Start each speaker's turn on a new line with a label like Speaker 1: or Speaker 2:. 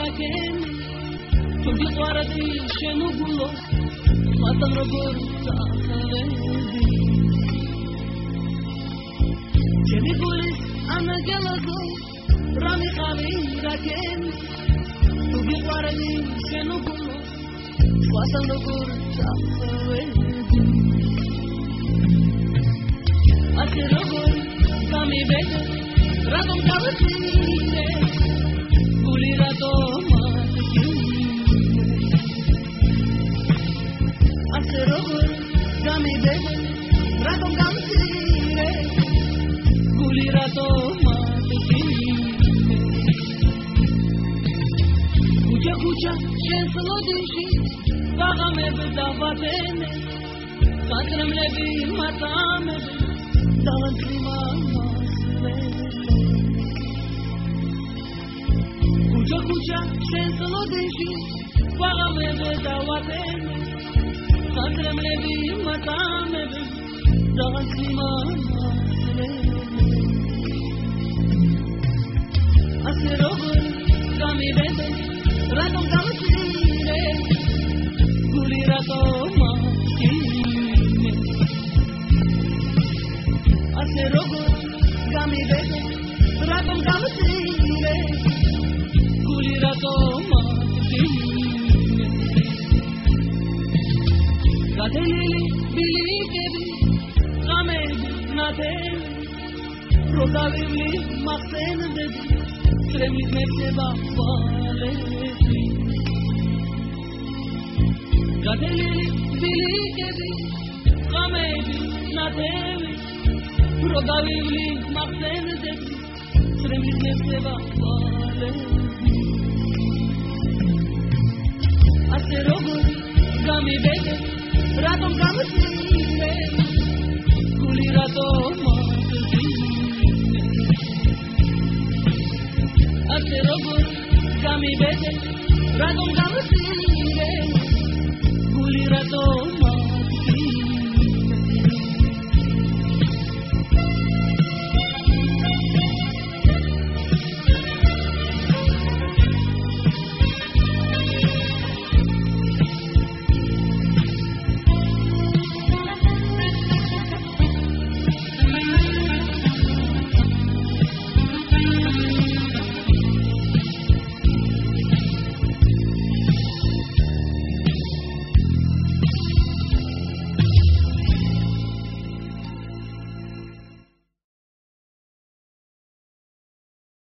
Speaker 1: rakeni tu viitoare de șenugulo fata robor ta vedi ce mi buris ana gelazo rami khavi rakeni tu viitoare de șenugulo fata robor ta vedi ate robor kami bete radom kavtine gulirato Robor, kami bebe, radom gamsire, gulirato matutine. Kucha, shenslo dinshi, bagame bedavatene, katrem levi matame, davan klima masle. Kucha, shenslo dinshi, bagame bedavatene. Katrem levi matame dagan klima ase robor kami bebe radom gamsire gulirato matine ase robor kami bebe radom gamsire gulirato matine Gadeli bilikebi kamebi nadeli Rodavimli maksen dedi Tremiz mekteba valeti Gadeli bilikebi kamebi nadeli Rodavimli maksen dedi Tremiz mekteba valeti Ase robor gami bebe radom gamsire gulirato matutine ate robor kami bebe radom